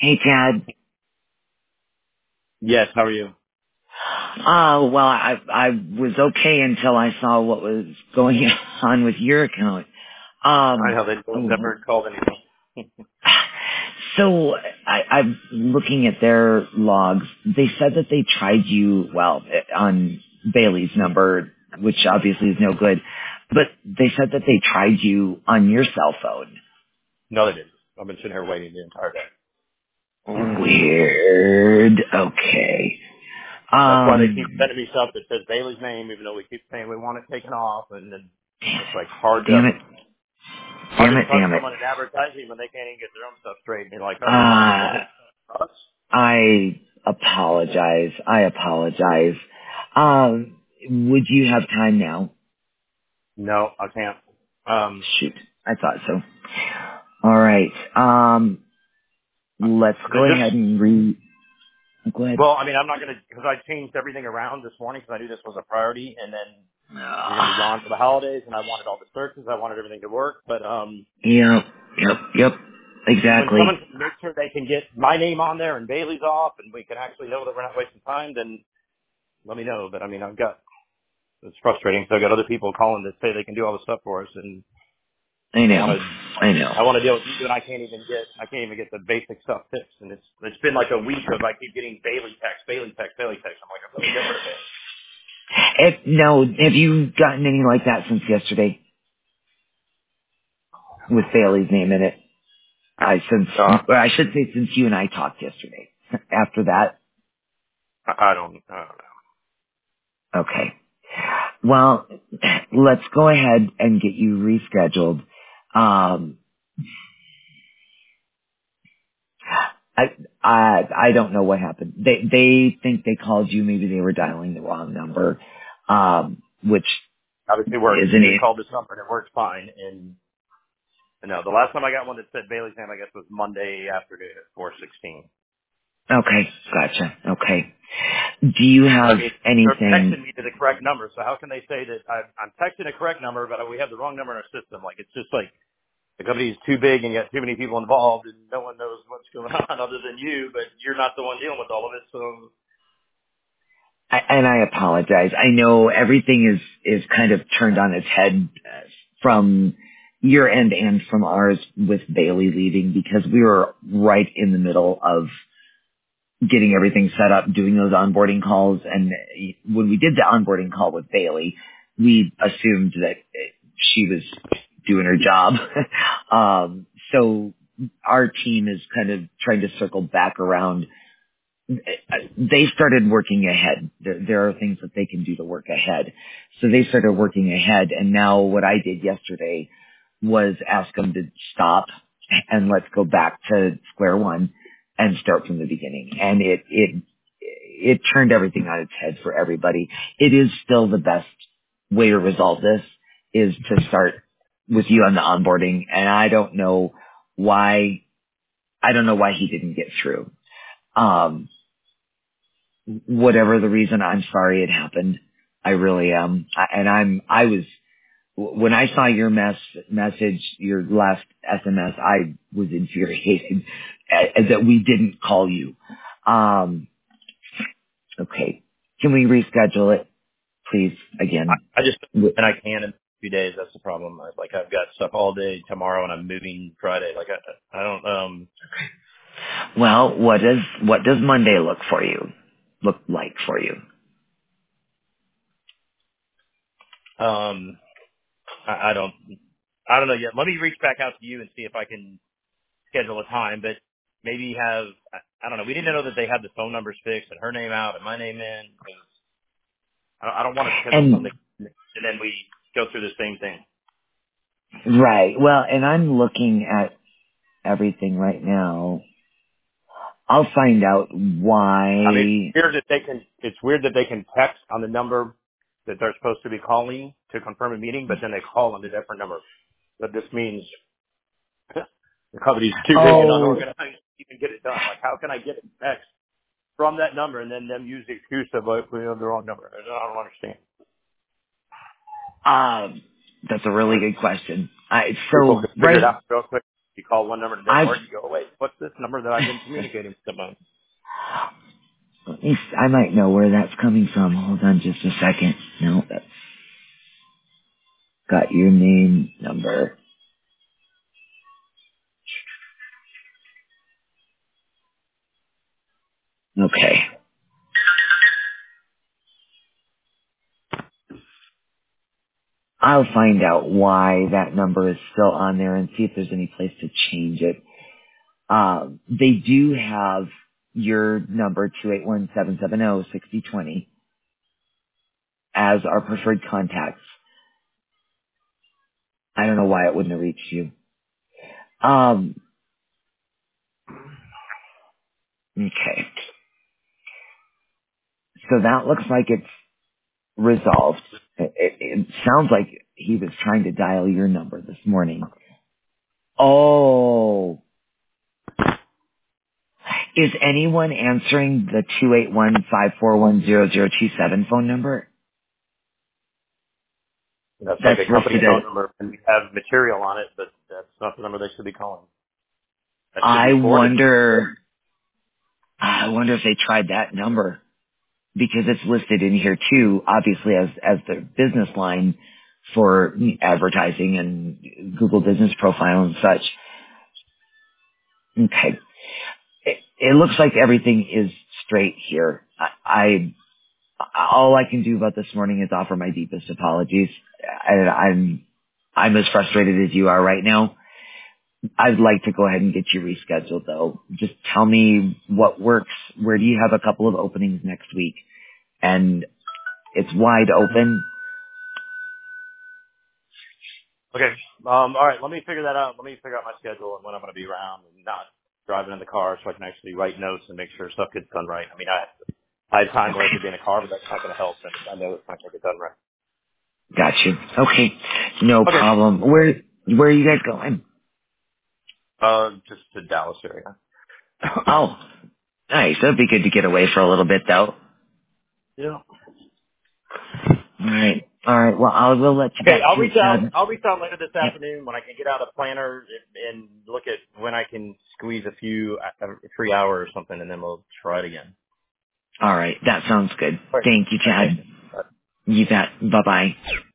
Hey, Tad. Yes, how are you? Well, I was okay until I saw what was going on with your account. I know they never called anything. So I'm looking at their logs. They said that they tried you, on Bailey's number, which obviously is no good, but they said that they tried you on your cell phone. No, they didn't. I've been sitting here waiting the entire day. Weird. Okay. That's why they keep sending me stuff that says Bailey's name, even though we keep saying we want it taken off, and then it's like hard Damn to it. Damn it, trust damn it. someone in advertising when they can't even get their own stuff straight. And you're like, oh, you're not even looking at us? I apologize. Would you have time now? No, I can't. Shoot, I thought so. All right. Let's Is it go just? ahead and go ahead. Well, I mean, I'm not gonna because I changed everything around this morning because I knew this was a priority, and then you're gonna be gone for the holidays, and I wanted all the searches, I wanted everything to work, but Yep. when Exactly. someone can make sure they can get my name on there and Bailey's off and we can actually know that we're not wasting time, then let me know. But I mean, it's frustrating because I've got other people calling that say they can do all the stuff for us, and I I know. want to, I know. I want to deal with you, and I can't even get the basic stuff fixed. And it's been like a week of I keep getting Bailey text. I'm like, I'm really get rid of it. No, have you gotten any like that since yesterday with Bailey's name in it? I should say since you and I talked yesterday. After that, I don't know. okay. Well, let's go ahead and get you rescheduled. Um, I don't know what happened. They think they called you. Maybe they were dialing the wrong number, which Obviously, it works. isn't They it? called this number and it works fine. And no, the last time I got one that said Bailey's name, I guess, was Monday afternoon at 4:16. Okay, gotcha. Okay. Do you But I have mean, they're texting anything? me to the correct number, so how can they say that I'm texting a correct number, but we have the wrong number in our system? Like, it's just like the company's too big and you got too many people involved, and no one knows what's going on other than you, but you're not the one dealing with all of it, so And I apologize. I know everything is kind of turned on its head from your end and from ours with Bailey leaving because we were right in the middle of getting everything set up, doing those onboarding calls. And when we did the onboarding call with Bailey, we assumed that she was doing her job. So our team is kind of trying to circle back around. They started working ahead. There are things that they can do to work ahead. So they started working ahead. And now what I did yesterday was ask them to stop and let's go back to square one and start from the beginning. And it turned everything on its head for everybody. It is still the best way to resolve this is to start with you on the onboarding. And I don't know why he didn't get through. Whatever the reason, I'm sorry it happened. I really am. When I saw your message, your last SMS, I was infuriated that we didn't call you. Okay. Can we reschedule it, please, again? I just, and I can in a few days, that's the problem. Like, I've got stuff all day tomorrow and I'm moving Friday. Like, I don't, Well, what does Monday look like for you? I don't know yet. Let me reach back out to you and see if I can schedule a time, but maybe I don't know. We didn't know that they had the phone numbers fixed and her name out and my name in. 'Cause I don't want to schedule And something and then we go through the same thing. right. Well, and I'm looking at everything right now. I'll find out I mean, why. it's weird that they can text on the number that they're supposed to be calling to confirm a meeting, but then they call on a different number. But this means the company's too big and Oh, unorganized to even get it done. Like, how can I get a text from that number and then them use the excuse of, like, we have the wrong number? I don't understand. that's a really good question. People So can figure it right, out real quick. You call one number that doesn't I work, you go, wait, what's this number that I've been communicating with them on? I might know where that's coming from. Hold on just a second. No, that's got your name, number. Okay. I'll find out why that number is still on there and see if there's any place to change it. They do have your number 281-770-6020 as our preferred contacts. I don't know why it wouldn't have reached you. Okay. So that looks like it's resolved. It sounds like he was trying to dial your number this morning. Oh, is anyone answering the 281-541-0027 phone number? That's like That's a company listed phone as, number, and we have material on it, but that's not the number they should be calling. That should I be forwarded. wonder if they tried that number because it's listed in here too, obviously as the business line for advertising and Google Business Profile and such. Okay. It looks like everything is straight here. All I can do about this morning is offer my deepest apologies. I'm as frustrated as you are right now. I'd like to go ahead and get you rescheduled though. Just tell me what works. Where do you have a couple of openings next week? And it's wide open. Okay. All right. Let me figure that out. Let me figure out my schedule and when I'm going to be around and not driving in the car so I can actually write notes and make sure stuff gets done right. I mean, I had time where I could be in a car, but that's not going to help. And I know it's not going to get done right. Got you. Okay. No Okay. problem. Where are you guys going? Just to Dallas area. Oh, nice. That'd be good to get away for a little bit though. Yeah. All right. All right. Well, I will let you Okay, back to it, Chad. I'll reach out later this Yep. afternoon when I can get out a planner and look at when I can squeeze a few free hour or something, and then we'll try it again. All right. That sounds good. All right. Thank you, All right. Chad. Thank you. You bet. Bye-bye.